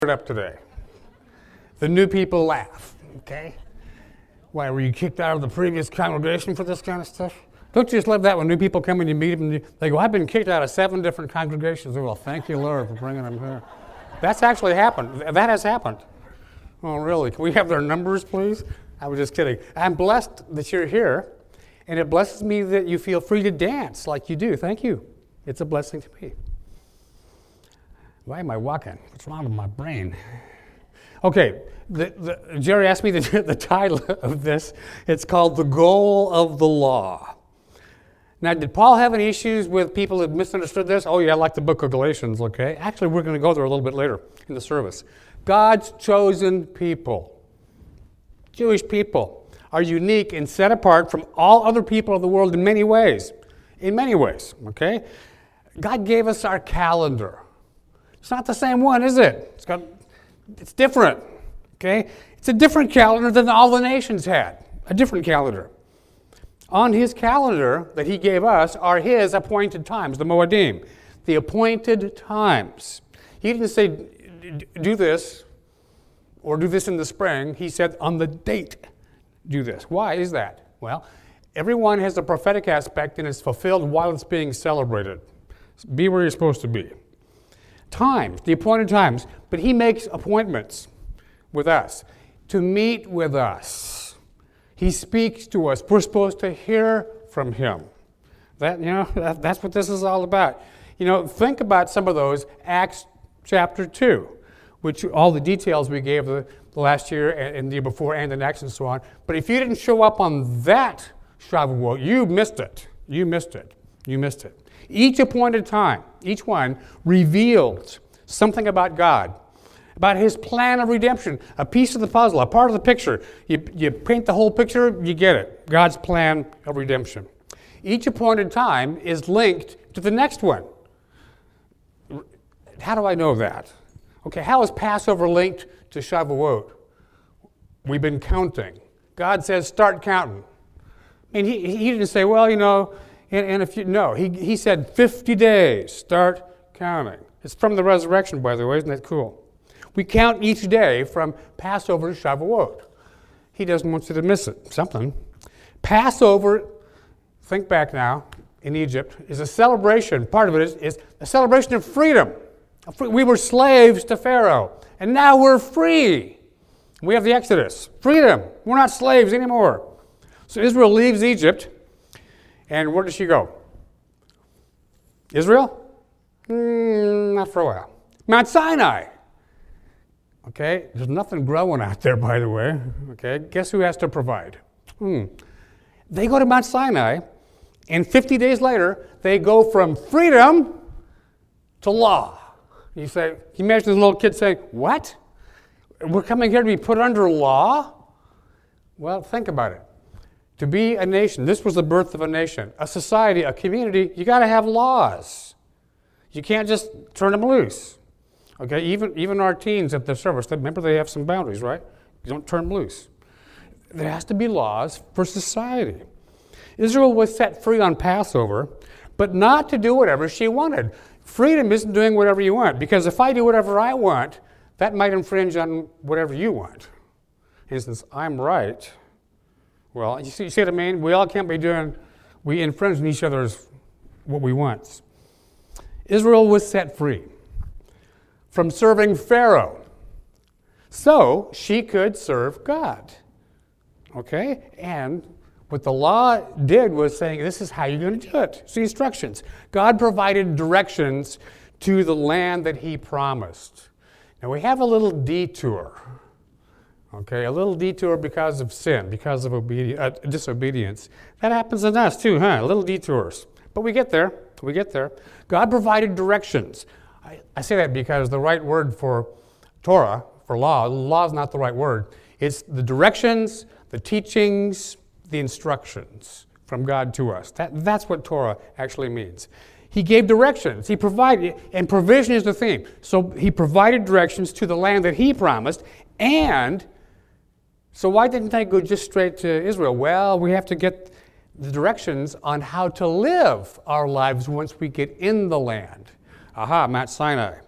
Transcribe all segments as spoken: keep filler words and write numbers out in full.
up today. The new people laugh, okay? Why, were you kicked out of the previous congregation for this kind of stuff? Don't you just love that when new people come and you meet them and you, they go, I've been kicked out of seven different congregations. Well, thank you, Lord, for bringing them here. That's actually happened. That has happened. Oh, really? Can we have their numbers, please? I was just kidding. I'm blessed that you're here, and it blesses me that you feel free to dance like you do. Thank you. It's a blessing to me. Why am I walking? What's wrong with my brain? Okay, the, the, Jerry asked me the, the title of this. It's called The Goal of the Law. Now, did Paul have any issues with people that misunderstood this? Oh, yeah, like the book of Galatians, okay? Actually, we're going to go there a little bit later in the service. God's chosen people, Jewish people, are unique and set apart from all other people of the world in many ways. In many ways, okay? God gave us our calendar. It's not the same one, is it? It's got, it's different, okay? It's a different calendar than all the nations had, a different calendar. On his calendar that he gave us are his appointed times, the Moedim, the appointed times. He didn't say, do this, or do this in the spring. He said, on the date, do this. Why is that? Well, everyone has a prophetic aspect and is fulfilled while it's being celebrated. Be where you're supposed to be. Times, the appointed times, but he makes appointments with us to meet with us. He speaks to us. We're supposed to hear from him. That, you know, that, that's what this is all about. You know, think about some of those. Acts chapter two, which all the details we gave the, the last year and, and the year before and the next and so on. But if you didn't show up on that Shavuot, you missed it. You missed it. You missed it. Each appointed time, each one reveals something about God, about his plan of redemption, a piece of the puzzle, a part of the picture. You, you paint the whole picture, you get it. God's plan of redemption. Each appointed time is linked to the next one. How do I know that? Okay, how is Passover linked to Shavuot? We've been counting. God says, start counting. And he, he didn't say, well, you know, and, and if you, no, he, he said fifty days, start counting. It's from the resurrection, by the way, isn't that cool? We count each day from Passover to Shavuot. He doesn't want you to miss it, something. Passover, think back now, in Egypt, is a celebration. Part of it is, is a celebration of freedom. We were slaves to Pharaoh, and now we're free. We have the Exodus, freedom. We're not slaves anymore. So Israel leaves Egypt, and where does she go? Israel? Mm, not for a while. Mount Sinai. Okay, there's nothing growing out there, by the way. Okay, guess who has to provide? Hmm. They go to Mount Sinai, and fifty days later, they go from freedom to law. You say, can you imagine this little kid saying, what? We're coming here to be put under law? Well, think about it. To be a nation, this was the birth of a nation, a society, a community, you got to have laws. You can't just turn them loose. Okay, even, even our teens at the service, remember they have some boundaries, right? You don't turn them loose. There has to be laws for society. Israel was set free on Passover, but not to do whatever she wanted. Freedom isn't doing whatever you want, because if I do whatever I want, that might infringe on whatever you want. And since I'm right, well, you see, you see what I mean? We all can't be doing, we infringe on each other's what we want. Israel was set free from serving Pharaoh, so she could serve God. Okay? And what the law did was saying, this is how you're going to do it. It's the instructions. God provided directions to the land that he promised. Now we have a little detour. Okay, a little detour because of sin, because of obedi- uh, disobedience. That happens in us too, huh? Little detours. But we get there. We get there. God provided directions. I, I say that because the right word for Torah, for law, law is not the right word. It's the directions, the teachings, the instructions from God to us. That, that's what Torah actually means. He gave directions. He provided, and provision is the theme. So he provided directions to the land that he promised, and so why didn't they go just straight to Israel? Well, we have to get the directions on how to live our lives once we get in the land. Aha, Mount Sinai.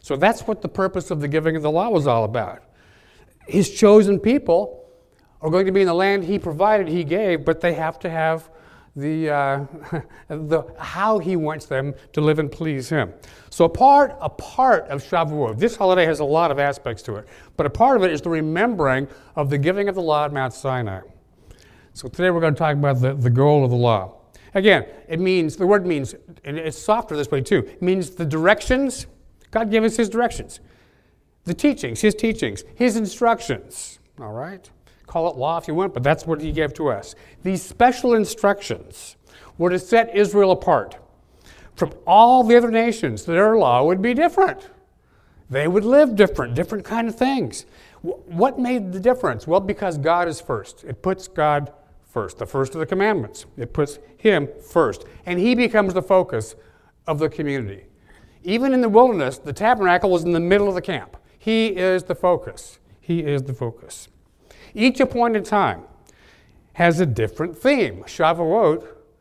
So that's what the purpose of the giving of the law was all about. His chosen people are going to be in the land he provided, he gave, but they have to have the, uh, the how he wants them to live and please him. So a part, a part of Shavuot, this holiday has a lot of aspects to it, but a part of it is the remembering of the giving of the law at Mount Sinai. So today we're going to talk about the, the goal of the law. Again, it means, the word means, and it's softer this way too, it means the directions. God gave us his directions. The teachings, his teachings, his instructions, all right? Call it law if you want, but that's what he gave to us. These special instructions were to set Israel apart from all the other nations. Their law would be different. They would live different, different kind of things. What made the difference? Well, because God is first. It puts God first, the first of the commandments. It puts him first, and he becomes the focus of the community. Even in the wilderness, the tabernacle was in the middle of the camp. He is the focus. He is the focus. Each appointed time has a different theme. Shavuot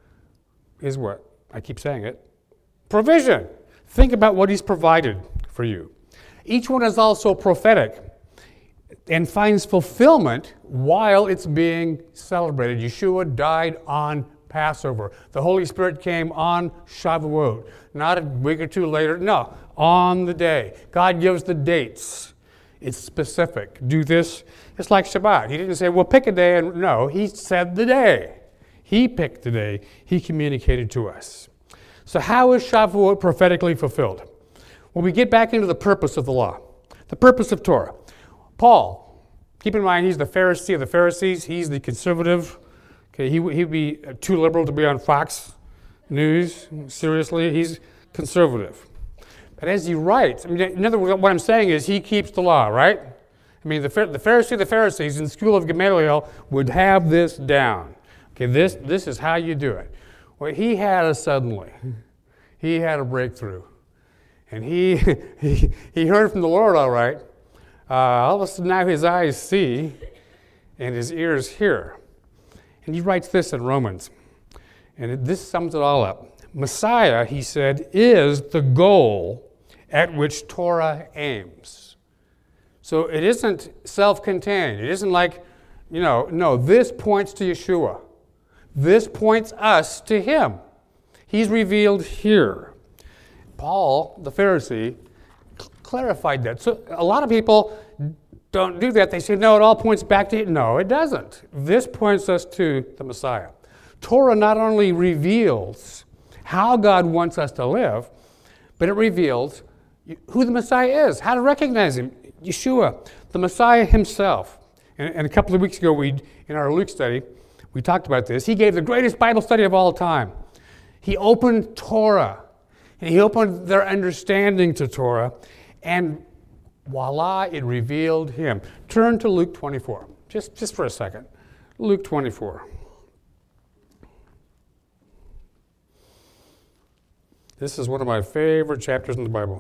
is what? I keep saying it. Provision. Think about what he's provided for you. Each one is also prophetic and finds fulfillment while it's being celebrated. Yeshua died on Passover. The Holy Spirit came on Shavuot. Not a week or two later. No, on the day. God gives the dates. It's specific. Do this. It's like Shabbat. He didn't say, well, pick a day. And no, he said the day. He picked the day. He communicated to us. So how is Shavuot prophetically fulfilled? Well, we get back into the purpose of the law. The purpose of Torah. Paul, keep in mind, he's the Pharisee of the Pharisees. He's the conservative. Okay, he he'd be too liberal to be on Fox News. Seriously, he's conservative. But as he writes, I mean, in other words, what I'm saying is he keeps the law, right? I mean, the, the Pharisee of the Pharisees in the school of Gamaliel would have this down. Okay, this, this is how you do it. Well, he had a suddenly. He had a breakthrough. And he, he, he heard from the Lord all right. Uh, all of a sudden now his eyes see and his ears hear. And he writes this in Romans. And it, this sums it all up. Messiah, he said, is the goal at which Torah aims. So it isn't self-contained. It isn't like, you know, no, this points to Yeshua. This points us to him. He's revealed here. Paul, the Pharisee, cl- clarified that. So a lot of people don't do that. They say, no, it all points back to it. No, it doesn't. This points us to the Messiah. Torah not only reveals how God wants us to live, but it reveals who the Messiah is, how to recognize him. Yeshua, the Messiah himself. And, and a couple of weeks ago, we in our Luke study, we talked about this. He gave the greatest Bible study of all time. He opened Torah, and he opened their understanding to Torah, and voila, it revealed him. Turn to Luke twenty-four, just, just for a second. Luke twenty-four. This is one of my favorite chapters in the Bible.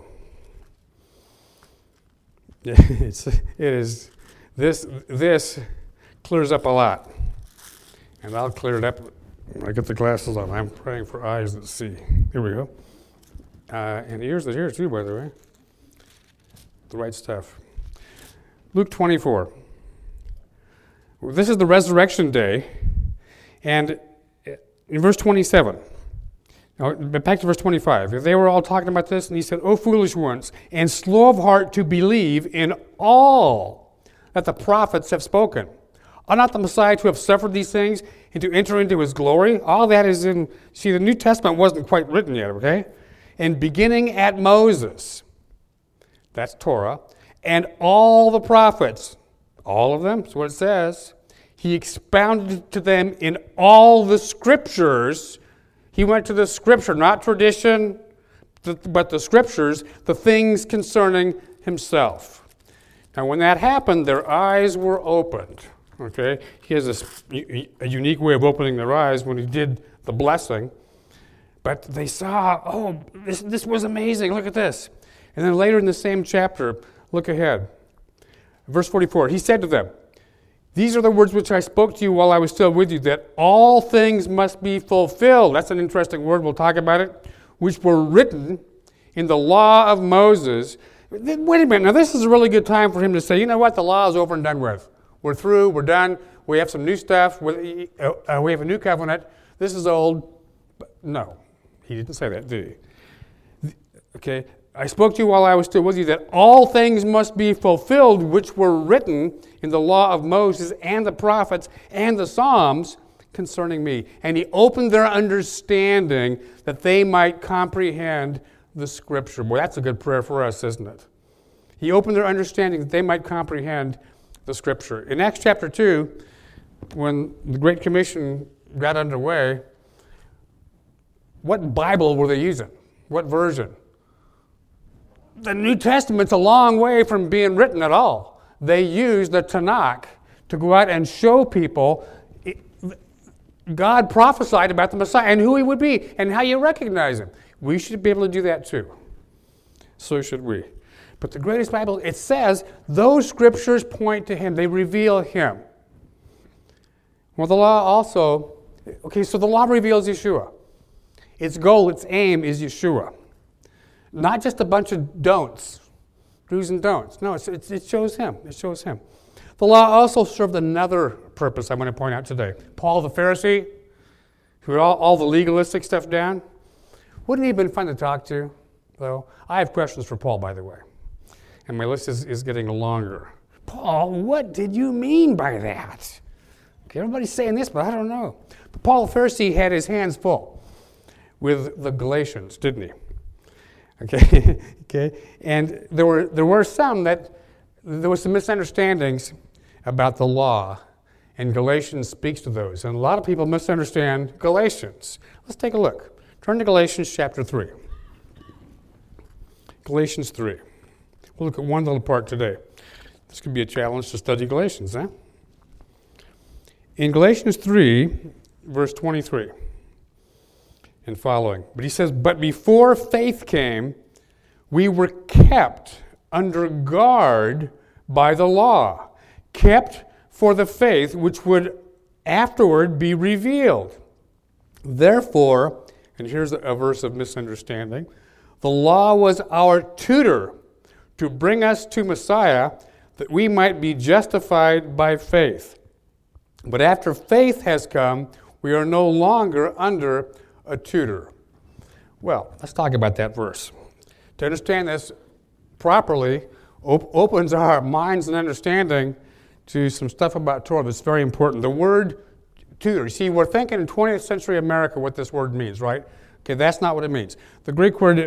It's, it is, this, this clears up a lot. And I'll clear it up when I get the glasses on. I'm praying for eyes that see. Here we go. Uh, and ears that hear too, by the way. The right stuff. Luke twenty-four. This is the resurrection day. And in verse twenty-seven. Now, back to verse twenty-five. They were all talking about this, and he said, O foolish ones, and slow of heart to believe in all that the prophets have spoken. Ought not the Messiah to have suffered these things and to enter into his glory? All that is in, see, the New Testament wasn't quite written yet, okay? And beginning at Moses, that's Torah, and all the prophets, all of them, that's what it says, he expounded to them in all the scriptures. He went to the scripture, not tradition, but the scriptures, the things concerning himself. Now, when that happened, their eyes were opened. Okay, he has this, a unique way of opening their eyes when he did the blessing. But they saw, oh, this, this was amazing. Look at this. And then later in the same chapter, look ahead. Verse forty-four, he said to them, these are the words which I spoke to you while I was still with you, that all things must be fulfilled. That's an interesting word. We'll talk about it. Which were written in the law of Moses. Wait a minute. Now, this is a really good time for him to say, you know what? The law is over and done with. We're through. We're done. We have some new stuff. We uh, we have a new covenant. This is old. No, he didn't say that, did he? Okay. I spoke to you while I was still with you that all things must be fulfilled which were written in the law of Moses and the prophets and the Psalms concerning me. And he opened their understanding that they might comprehend the Scripture. Boy, that's a good prayer for us, isn't it? He opened their understanding that they might comprehend the Scripture. In Acts chapter two, when the Great Commission got underway, what Bible were they using? What version? The New Testament's a long way from being written at all. They used the Tanakh to go out and show people God prophesied about the Messiah and who he would be and how you recognize him. We should be able to do that too. So should we. But the greatest Bible, it says those scriptures point to him. They reveal him. Well, the law also, okay, so the law reveals Yeshua. Its goal, its aim is Yeshua. Not just a bunch of don'ts, do's and don'ts. No, it's, it's, it shows him. It shows him. The law also served another purpose I want to point out today. Paul the Pharisee, who had all, all the legalistic stuff down, wouldn't he have been fun to talk to, though? I have questions for Paul, by the way. And my list is, is getting longer. Paul, what did you mean by that? Okay, everybody's saying this, but I don't know. But Paul the Pharisee had his hands full with the Galatians, didn't he? Okay, okay, and there were there were some that there were some misunderstandings about the law, and Galatians speaks to those. And a lot of people misunderstand Galatians. Let's take a look. Turn to Galatians chapter three. Galatians three. We'll look at one little part today. This could be a challenge to study Galatians, huh? In Galatians three, verse twenty-three. And following. But he says, but before faith came, we were kept under guard by the law, kept for the faith which would afterward be revealed. Therefore, and here's a verse of misunderstanding, the law was our tutor to bring us to Messiah that we might be justified by faith. But after faith has come, we are no longer under a tutor. Well, let's talk about that verse. To understand this properly op- opens our minds and understanding to some stuff about Torah that's very important. The word tutor, you see, we're thinking in twentieth century America what this word means, right? Okay, that's not what it means. The Greek word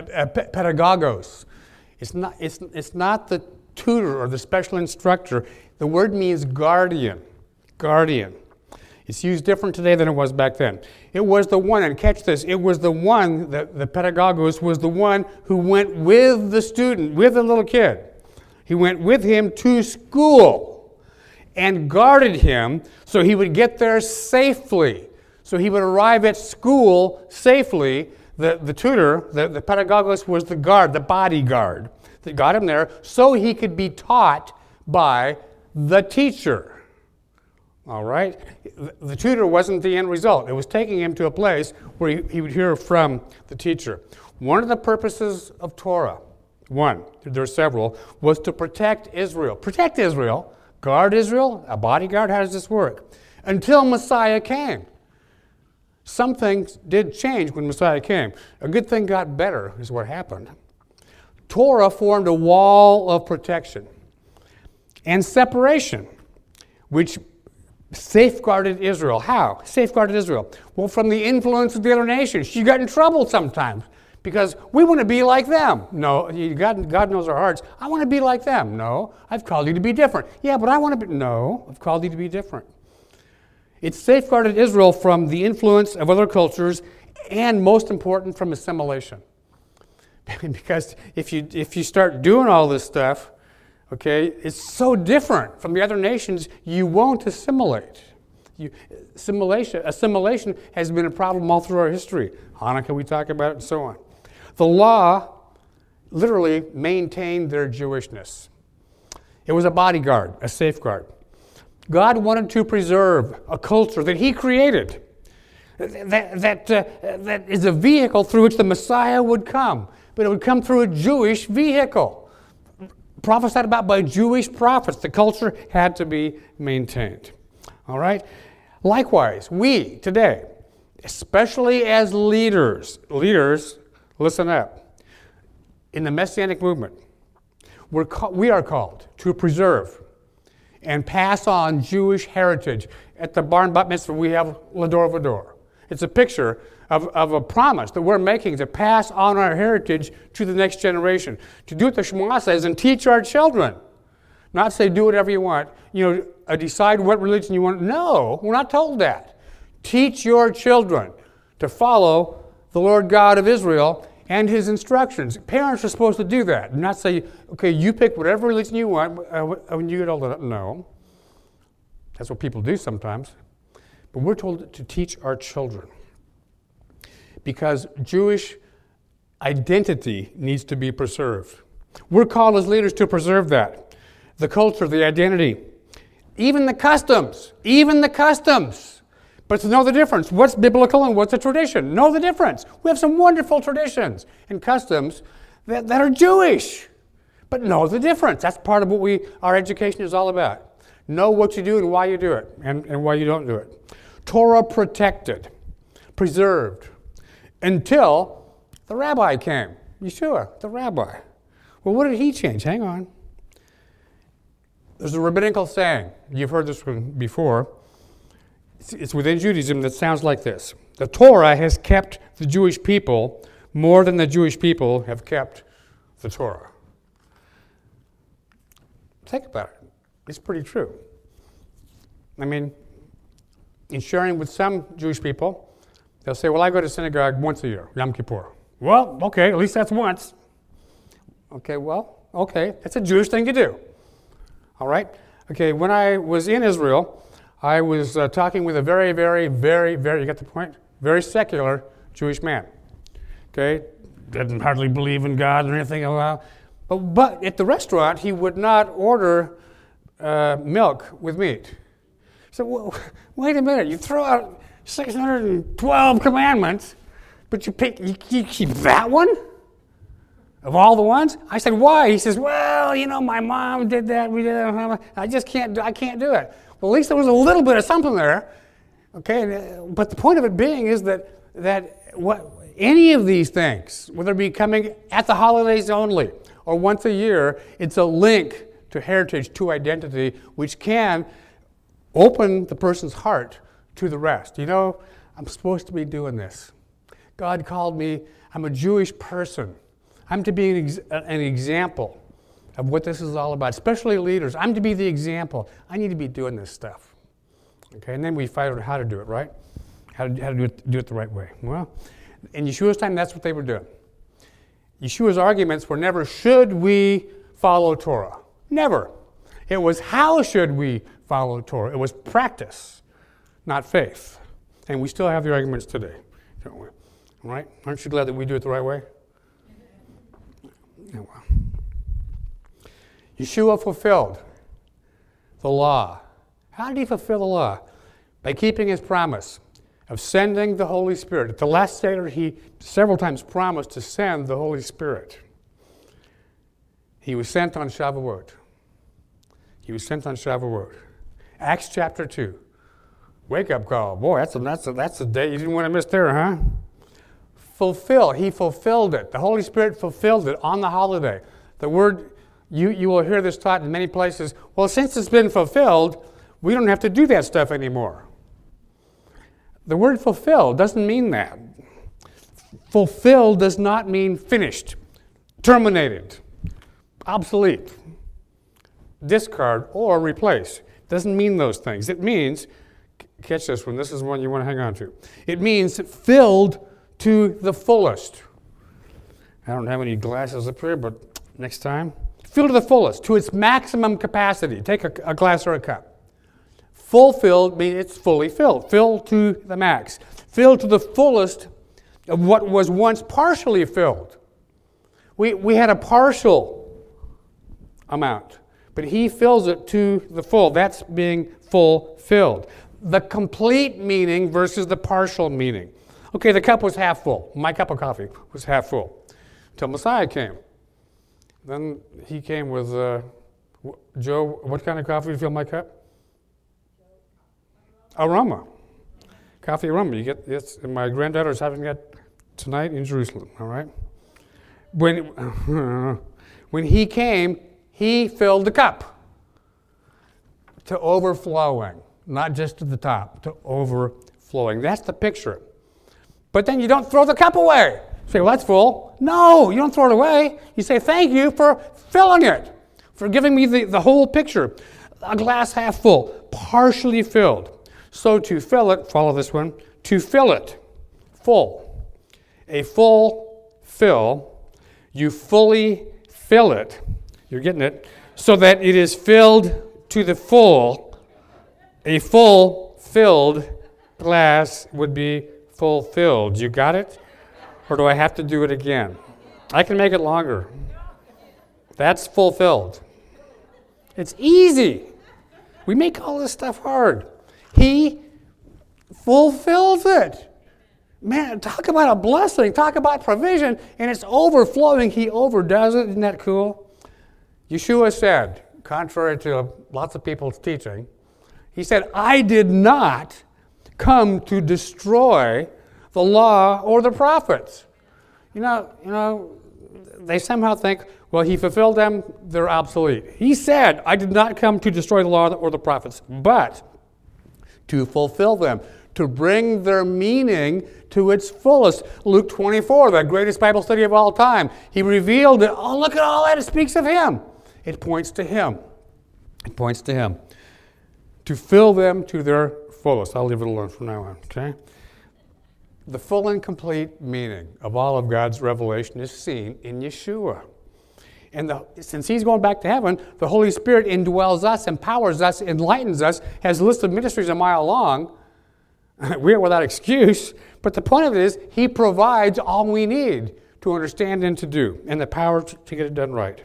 pedagogos, it's not, it's, it's not the tutor or the special instructor. The word means guardian, guardian. It's used different today than it was back then. It was the one, and catch this, it was the one, the, the pedagogos was the one who went with the student, with the little kid. He went with him to school and guarded him so he would get there safely. So he would arrive at school safely. The, the tutor, the, the pedagogos was the guard, the bodyguard that got him there so he could be taught by the teacher. All right? The tutor wasn't the end result. It was taking him to a place where he, he would hear from the teacher. One of the purposes of Torah, one, there are several, was to protect Israel. Protect Israel, guard Israel, a bodyguard, how does this work? Until Messiah came. Some things did change when Messiah came. A good thing got better is what happened. Torah formed a wall of protection and separation, which safeguarded Israel. How? Safeguarded Israel. Well, from the influence of the other nations. You got in trouble sometimes because we want to be like them. No, God, God knows our hearts. I want to be like them. No, I've called you to be different. Yeah, but I want to be... No, I've called you to be different. It safeguarded Israel from the influence of other cultures and, most important, from assimilation. Because if you if you start doing all this stuff, okay, it's so different from the other nations, you won't assimilate. You, assimilation, assimilation has been a problem all through our history. Hanukkah, we talk about it, and so on. The law literally maintained their Jewishness. It was a bodyguard, a safeguard. God wanted to preserve a culture that he created, that, that, uh, that is a vehicle through which the Messiah would come. But it would come through a Jewish vehicle. prophesied about by Jewish prophets. The culture had to be maintained. All right? Likewise, we today, especially as leaders, leaders, listen up, in the Messianic movement, we're ca- we are called to preserve and pass on Jewish heritage. At the Barn Bat Mitzvah, we have Lador Vador. It's a picture of, of a promise that we're making to pass on our heritage to the next generation. To do what the Shema says and teach our children. Not say do whatever you want. You know, uh, decide what religion you want. No, we're not told that. Teach your children to follow the Lord God of Israel and His instructions. Parents are supposed to do that. Not say, okay, you pick whatever religion you want uh, when you get old enough. No. That's what people do sometimes. But we're told to teach our children. Because Jewish identity needs to be preserved. We're called as leaders to preserve that. The culture, the identity, even the customs, even the customs. But to know the difference. What's biblical and what's a tradition? Know the difference. We have some wonderful traditions and customs that, that are Jewish. But know the difference. That's part of what we our education is all about. Know what you do and why you do it, and, and why you don't do it. Torah protected, preserved, until the rabbi came. Yeshua, the rabbi. Well, what did he change? Hang on. There's a rabbinical saying. You've heard this one before. It's, it's within Judaism that sounds like this. The Torah has kept the Jewish people more than the Jewish people have kept the Torah. Think about it. It's pretty true. I mean, in sharing with some Jewish people, they'll say, well, I go to synagogue once a year, Yom Kippur. Well, okay, at least that's once. Okay, well, okay, that's a Jewish thing to do. All right? Okay, when I was in Israel, I was uh, talking with a very, very, very, very, you got the point? Very secular Jewish man. Okay? Didn't hardly believe in God or anything. But, but at the restaurant, he would not order uh, milk with meat. So, well, wait a minute, you throw out six hundred twelve commandments, but you pick, you, you keep that one? Of all the ones? I said, why? He says, well, you know, my mom did that, we did that. I just can't do, I can't do it. Well, at least there was a little bit of something there. Okay, but the point of it being is that that what any of these things, whether it be coming at the holidays only or once a year, it's a link to heritage, to identity, which can open the person's heart to the rest. You know, I'm supposed to be doing this. God called me, I'm a Jewish person. I'm to be an, ex- an example of what this is all about, especially leaders. I'm to be the example. I need to be doing this stuff. Okay, and then we find out how to do it, right? How to, how to do it, do it the right way. Well, in Yeshua's time, that's what they were doing. Yeshua's arguments were never, should we follow Torah? Never. It was, how should we follow Torah? It was practice, not faith. And we still have the arguments today, don't we? All right? Aren't you glad that we do it the right way? Yeah, well. Yeshua fulfilled the law. How did he fulfill the law? By keeping his promise of sending the Holy Spirit. At the Last Seder, he several times promised to send the Holy Spirit. He was sent on Shavuot. He was sent on Shavuot. Acts chapter two. Wake up call. Boy, that's a, that's a, that's a day you didn't want to miss there, huh? Fulfill. He fulfilled it. The Holy Spirit fulfilled it on the holiday. The word, you, you will hear this taught in many places. Well, since it's been fulfilled, we don't have to do that stuff anymore. The word fulfill doesn't mean that. Fulfill does not mean finished, terminated, obsolete, discard, or replace. It doesn't mean those things. It means, catch this one, this is one you want to hang on to. It means filled to the fullest. I don't have any glasses up here, but next time. Filled to the fullest, to its maximum capacity. Take a, a glass or a cup. Fulfilled means it's fully filled. Filled to the max. Filled to the fullest of what was once partially filled. We, we had a partial amount, but he fills it to the full. That's being fulfilled. The complete meaning versus the partial meaning. Okay, the cup was half full. My cup of coffee was half full until Messiah came. Then he came with, uh, Joe, what kind of coffee to fill my cup? Aroma. Coffee aroma. You get this. My granddaughter's having that tonight in Jerusalem, all right? When, when he came, he filled the cup to overflowing, not just to the top, to overflowing. That's the picture. But then you don't throw the cup away. You say, well, that's full. No, you don't throw it away. You say, thank you for filling it, for giving me the, the whole picture. A glass half full, partially filled. So to fill it, follow this one, to fill it, full. A full fill, you fully fill it, you're getting it, so that it is filled to the full. A full filled glass would be fulfilled. You got it? Or do I have to do it again? I can make it longer. That's fulfilled. It's easy. We make all this stuff hard. He fulfills it. Man, talk about a blessing. Talk about provision. And it's overflowing. He overdoes it. Isn't that cool? Yeshua said, contrary to lots of people's teaching, he said, I did not come to destroy the law or the prophets. You know, you know, they somehow think, well, he fulfilled them, they're obsolete. He said, I did not come to destroy the law or the prophets, but to fulfill them, to bring their meaning to its fullest. Luke twenty-four, the greatest Bible study of all time. He revealed it. Oh, look at all that. It speaks of him. It points to him. It points to him. To fill them to their fullest. I'll leave it alone from now on, okay? The full and complete meaning of all of God's revelation is seen in Yeshua. And the, since he's going back to heaven, the Holy Spirit indwells us, empowers us, enlightens us, has a list of ministries a mile long. We are without excuse. But the point of it is, he provides all we need to understand and to do, and the power to, to get it done right.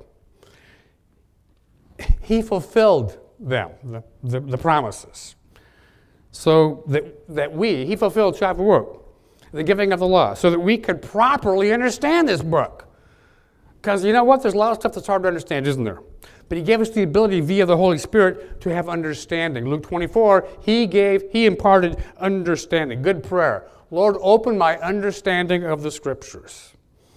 He fulfilled them, the, the, the promises. So that, that we, he fulfilled Shavuot, the giving of the law, so that we could properly understand this book. Because you know what? There's a lot of stuff that's hard to understand, isn't there? But he gave us the ability via the Holy Spirit to have understanding. Luke twenty-four, he gave, he imparted understanding. Good prayer. Lord, open my understanding of the Scriptures.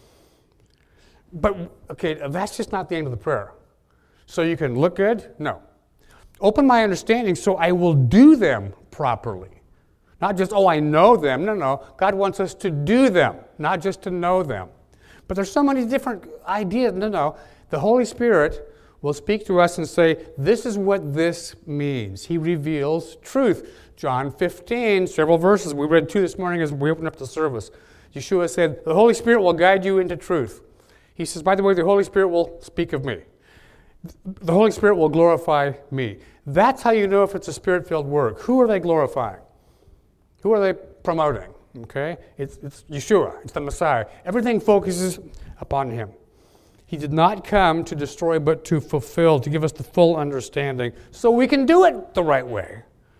But, okay, that's just not the end of the prayer. So you can look good? No. Open my understanding so I will do them properly. Not just, oh, I know them. No, no. God wants us to do them, not just to know them. But there's so many different ideas. No, no. The Holy Spirit will speak to us and say, this is what this means. He reveals truth. John fifteen, several verses. We read two this morning as we opened up the service. Yeshua said, the Holy Spirit will guide you into truth. He says, by the way, the Holy Spirit will speak of me. The Holy Spirit will glorify me. That's how you know if it's a Spirit-filled work. Who are they glorifying? Who are they promoting? Okay? It's, it's Yeshua. It's the Messiah. Everything focuses upon him. He did not come to destroy, but to fulfill, to give us the full understanding so we can do it the right way.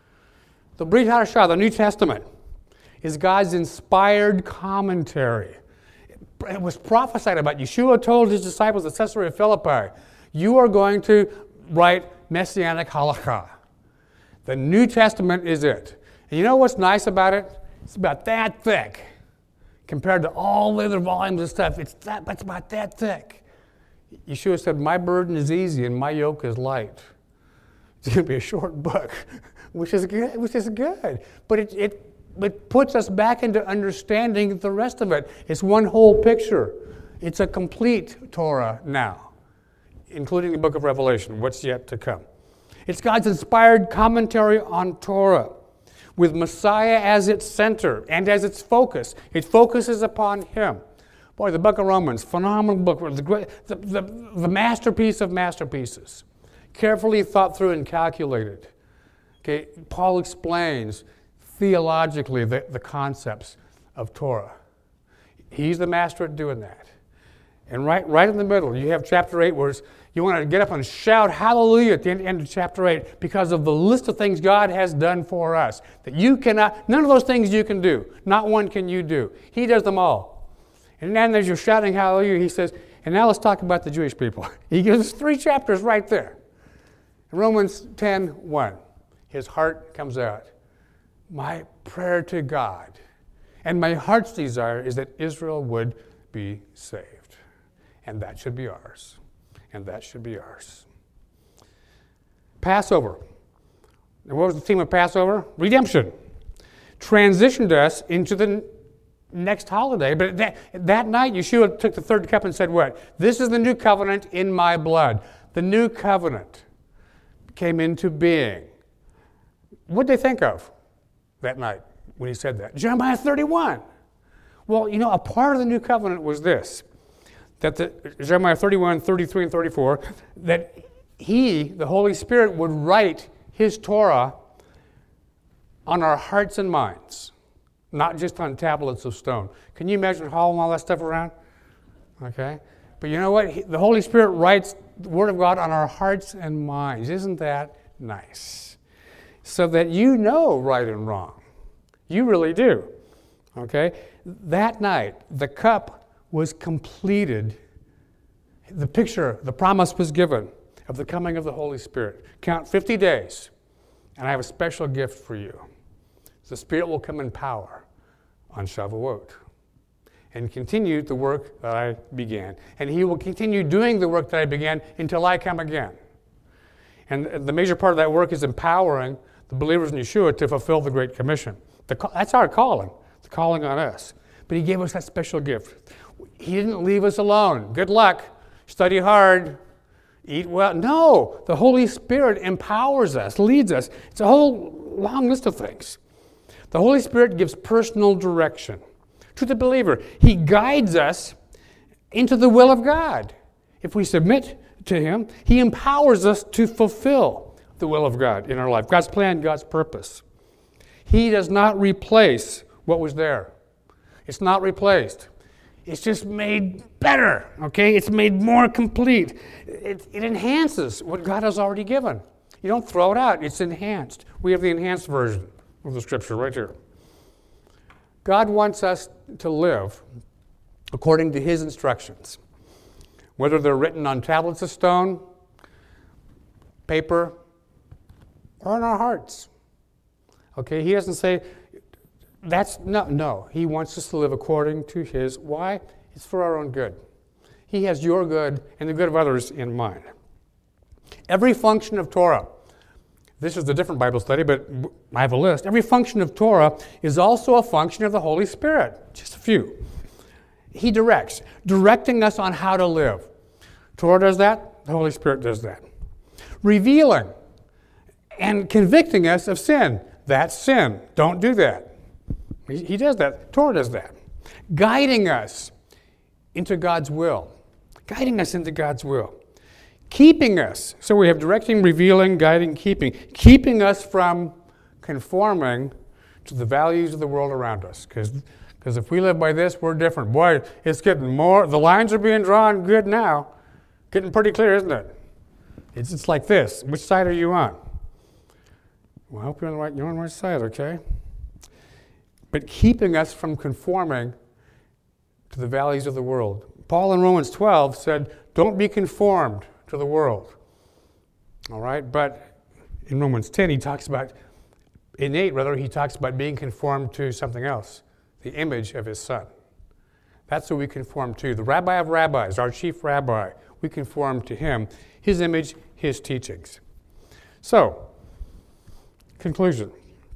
The Brit Hadashah, the New Testament, is God's inspired commentary. It was prophesied about. Yeshua told his disciples at Caesarea Philippi, you are going to write Messianic halakha. The New Testament is it. And you know what's nice about it? It's about that thick. Compared to all the other volumes of stuff, it's that, it's about that thick. Yeshua said, my burden is easy and my yoke is light. It's going to be a short book, which is good. Which is good. But it, it, it puts us back into understanding the rest of it. It's one whole picture. It's a complete Torah now, including the book of Revelation, what's yet to come. It's God's inspired commentary on Torah, with Messiah as its center and as its focus. It focuses upon him. Boy, the book of Romans, phenomenal book, the, great, the, the, the masterpiece of masterpieces, carefully thought through and calculated. Okay, Paul explains theologically the, the concepts of Torah. He's the master at doing that. And right, right in the middle, you have chapter eight, where you want to get up and shout hallelujah at the end, end of chapter eight because of the list of things God has done for us. That you cannot, none of those things you can do. Not one can you do. He does them all. And then as you're shouting hallelujah, he says, And now let's talk about the Jewish people. He gives us three chapters right there. In Romans ten one, his heart comes out. My prayer to God and my heart's desire is that Israel would be saved. And that should be ours. And that should be ours. Passover. And what was the theme of Passover? Redemption. Transitioned us into the next holiday. But that, that night, Yeshua took the third cup and said what? This is the new covenant in my blood. The new covenant came into being. What did they think of that night when he said that? Jeremiah thirty-one. Well, you know, a part of the new covenant was this, that the, Jeremiah thirty-one, thirty-three, and thirty-four, that he, the Holy Spirit, would write his Torah on our hearts and minds, not just on tablets of stone. Can you imagine hauling all that stuff around? Okay? But you know what? He, the Holy Spirit writes the Word of God on our hearts and minds. Isn't that nice? So that you know right and wrong. You really do. Okay? That night, the cup was completed. The picture, the promise was given of the coming of the Holy Spirit. Count fifty days, and I have a special gift for you. The Spirit will come in power on Shavuot and continue the work that I began. And he will continue doing the work that I began until I come again. And the major part of that work is empowering the believers in Yeshua to fulfill the Great Commission. The, that's our calling, the calling on us. But he gave us that special gift. He didn't leave us alone. Good luck. Study hard. Eat well. No, the Holy Spirit empowers us, leads us. It's a whole long list of things. The Holy Spirit gives personal direction to the believer. He guides us into the will of God. If we submit to him, he empowers us to fulfill the will of God in our life. God's plan, God's purpose. He does not replace what was there. It's not replaced. It's just made better, okay? It's made more complete. It, it enhances what God has already given. You don't throw it out. It's enhanced. We have the enhanced version of the Scripture right here. God wants us to live according to his instructions, whether they're written on tablets of stone, paper, or in our hearts. Okay, he doesn't say, that's, no, no. He wants us to live according to his, why? It's for our own good. He has your good and the good of others in mind. Every function of Torah, this is a different Bible study, but I have a list. Every function of Torah is also a function of the Holy Spirit. Just a few. He directs, directing us on how to live. Torah does that. The Holy Spirit does that. Revealing and convicting us of sin. That's sin. Don't do that. He, he does that. Torah does that. Guiding us into God's will. Guiding us into God's will. Keeping us. So we have directing, revealing, guiding, keeping. Keeping us from conforming to the values of the world around us. Because if we live by this, we're different. Boy, it's getting more, the lines are being drawn good now. Getting pretty clear, isn't it? It's, it's like this. Which side are you on? Well, I hope you're on the right, you're on the right side, okay? But keeping us from conforming to the values of the world. Paul in Romans twelve said, don't be conformed to the world. All right? But in Romans ten, he talks about, in eight rather, he talks about being conformed to something else, the image of his Son. That's who we conform to. The Rabbi of Rabbis, our chief rabbi, we conform to him, his image, his teachings. So, conclusion.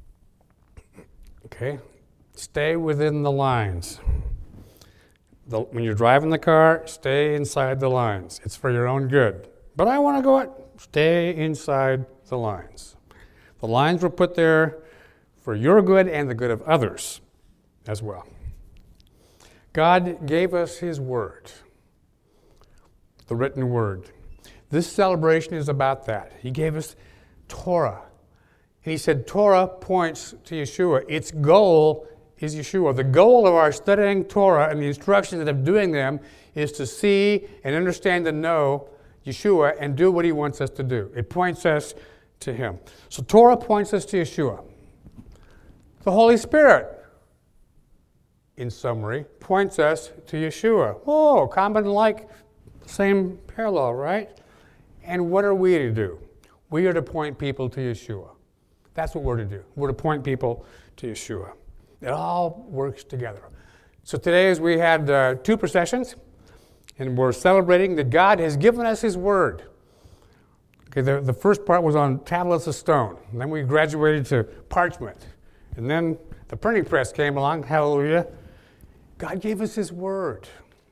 Okay? Stay within the lines. The, when you're driving the car, stay inside the lines. It's for your own good. But I want to go out. Stay inside the lines. The lines were put there for your good and the good of others as well. God gave us his word, the written word. This celebration is about that. He gave us Torah. And he said Torah points to Yeshua. Its goal is Yeshua. The goal of our studying Torah and the instructions of doing them is to see and understand and know Yeshua and do what he wants us to do. It points us to him. So Torah points us to Yeshua. The Holy Spirit, in summary, points us to Yeshua. Oh, common like Same parallel, right? And what are we to do? We are to point people to Yeshua. That's what we're to do. We're to point people to Yeshua. It all works together. So today, as we had uh, two processions, and we're celebrating that God has given us His Word. Okay, the, the first part was on tablets of stone. And then we graduated to parchment. And then the printing press came along. Hallelujah. God gave us His Word.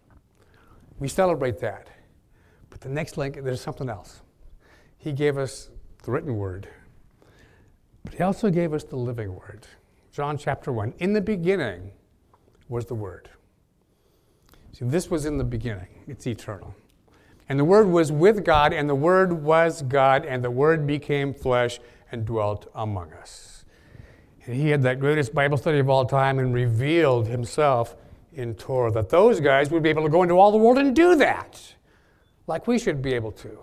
We celebrate that. But the next link, there's something else. He gave us the written Word. But He also gave us the living Word. John chapter one. In the beginning was the Word. See, this was in the beginning. It's eternal. And the Word was with God, and the Word was God, and the Word became flesh and dwelt among us. And He had that greatest Bible study of all time and revealed Himself in Torah, that those guys would be able to go into all the world and do that, like we should be able to.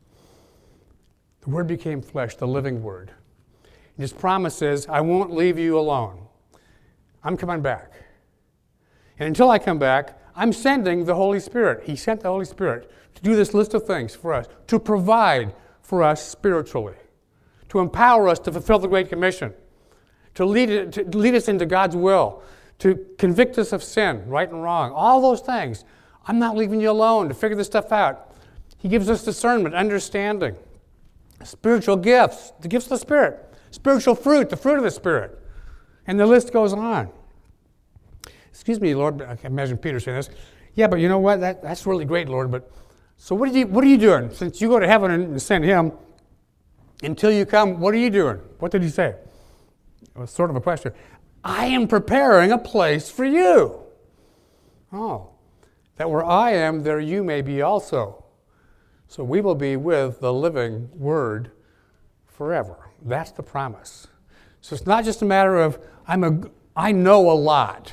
The Word became flesh, the living Word. And His promise is, I won't leave you alone. I'm coming back. And until I come back, I'm sending the Holy Spirit. He sent the Holy Spirit to do this list of things for us, to provide for us spiritually, to empower us to fulfill the Great Commission, to lead, it, to lead us into God's will, to convict us of sin, right and wrong, all those things. I'm not leaving you alone to figure this stuff out. He gives us discernment, understanding, spiritual gifts, the gifts of the Spirit, spiritual fruit, the fruit of the Spirit, and the list goes on. Excuse me, Lord, I can imagine Peter saying this. Yeah, but you know what? That, that's really great, Lord, but so what are you what are you doing? Since you go to heaven and send Him, until you come, what are you doing? What did He say? It was sort of a question. I am preparing a place for you. Oh, that where I am, there you may be also. So we will be with the living Word forever. That's the promise. So it's not just a matter of, I'm a, I know a lot.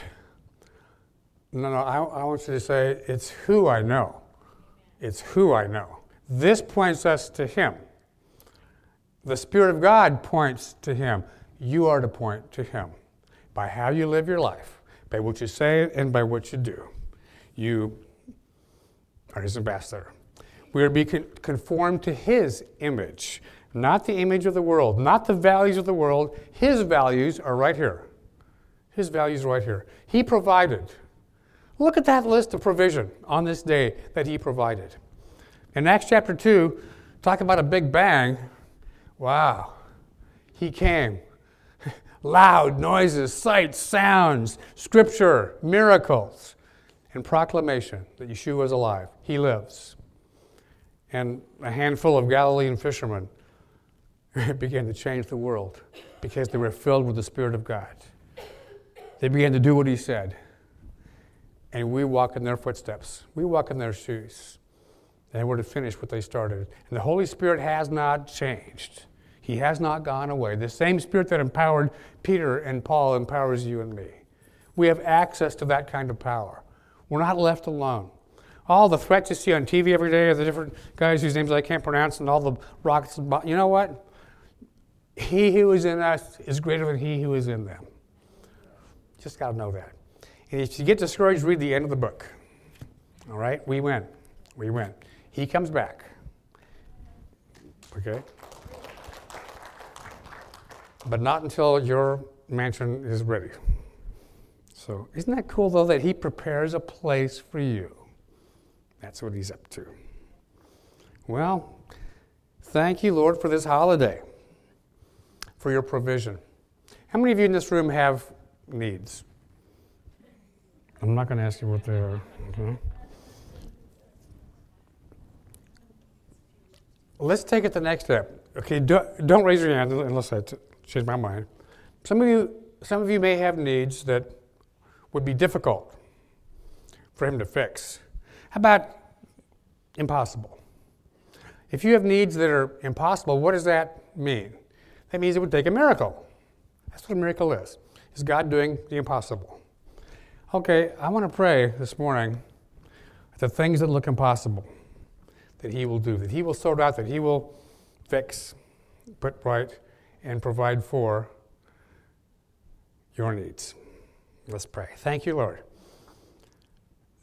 No, no, I, I want you to say, it's who I know. It's who I know. This points us to Him. The Spirit of God points to Him. You are to point to Him by how you live your life, by what you say and by what you do. You are His ambassador. We are to be conformed to His image, not the image of the world, not the values of the world. His values are right here. His values are right here. He provided. Look at that list of provision on this day that He provided. In Acts chapter two, talk about a big bang. Wow. He came. Loud noises, sights, sounds, scripture, miracles, and proclamation that Yeshua is alive. He lives. And a handful of Galilean fishermen began to change the world because they were filled with the Spirit of God. They began to do what He said. And we walk in their footsteps. We walk in their shoes. And we're to finish what they started. And the Holy Spirit has not changed. He has not gone away. The same Spirit that empowered Peter and Paul empowers you and me. We have access to that kind of power. We're not left alone. All the threats you see on T V every day of the different guys whose names I can't pronounce and all the rockets, you know what? He who is in us is greater than he who is in them. Just got to know that. And if you get discouraged, read the end of the book. All right? We win. We win. He comes back. Okay? But not until your mansion is ready. So isn't that cool, though, that He prepares a place for you? That's what He's up to. Well, thank you, Lord, for this holiday, for your provision. How many of you in this room have needs? I'm not going to ask you what they are. Okay. Let's take it the next step. Okay, don't, don't raise your hand unless I t- change my mind. Some of you, some of you may have needs that would be difficult for Him to fix. How about impossible? If you have needs that are impossible, what does that mean? That means it would take a miracle. That's what a miracle is. Is God doing the impossible? Okay, I want to pray this morning the things that look impossible that He will do, that He will sort out, that He will fix, put right, and provide for your needs. Let's pray. Thank you, Lord,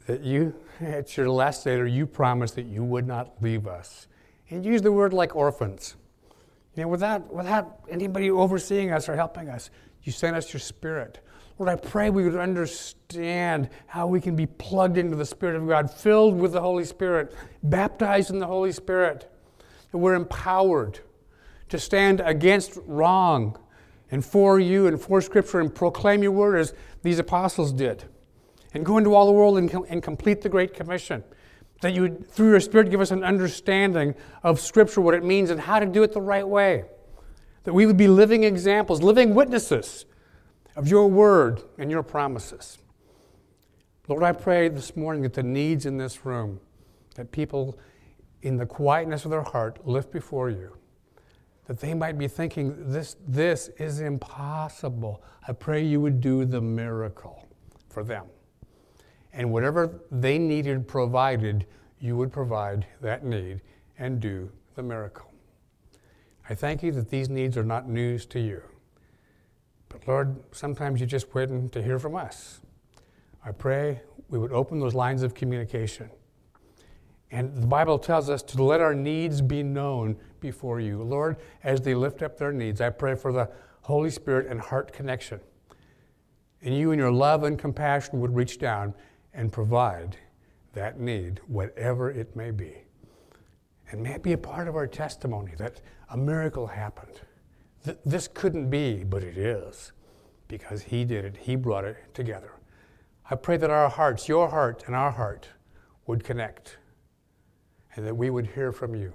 that you, at your last Seder, you promised that you would not leave us. And use the word like orphans. You know, without, without anybody overseeing us or helping us, you sent us your Spirit. Lord, I pray we would understand how we can be plugged into the Spirit of God, filled with the Holy Spirit, baptized in the Holy Spirit, that we're empowered to stand against wrong and for you and for Scripture and proclaim your word as these apostles did. And go into all the world and, com- and complete the Great Commission. That you would, through your Spirit, give us an understanding of Scripture, what it means, and how to do it the right way. That we would be living examples, living witnesses of your word and your promises. Lord, I pray this morning that the needs in this room, that people in the quietness of their heart lift before you, that they might be thinking, this, this is impossible. I pray you would do the miracle for them. And whatever they needed provided, you would provide that need and do the miracle. I thank you that these needs are not news to you. But Lord, sometimes you're just waiting to hear from us. I pray we would open those lines of communication. And the Bible tells us to let our needs be known before you. Lord, as they lift up their needs, I pray for the Holy Spirit and heart connection. And you in your love and compassion would reach down and provide that need, whatever it may be. And may it be a part of our testimony that a miracle happened. Th- this couldn't be, but it is, because he did it. He brought it together. I pray that our hearts, your heart and our heart, would connect, and that we would hear from you.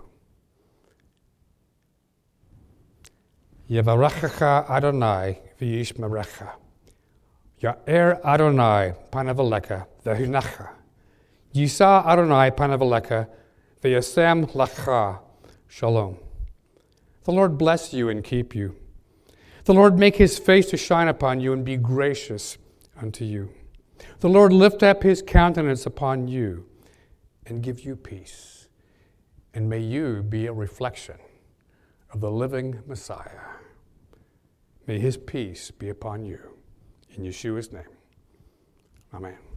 Yevarechecha Adonai v'yishmerecha. Ya'er Adonai panav elecha v'hunacha. Yisa Adonai panav elecha v'yasem lacha shalom. The Lord bless you and keep you. The Lord make his face to shine upon you and be gracious unto you. The Lord lift up his countenance upon you and give you peace. And may you be a reflection of the living Messiah. May his peace be upon you. In Yeshua's name, amen.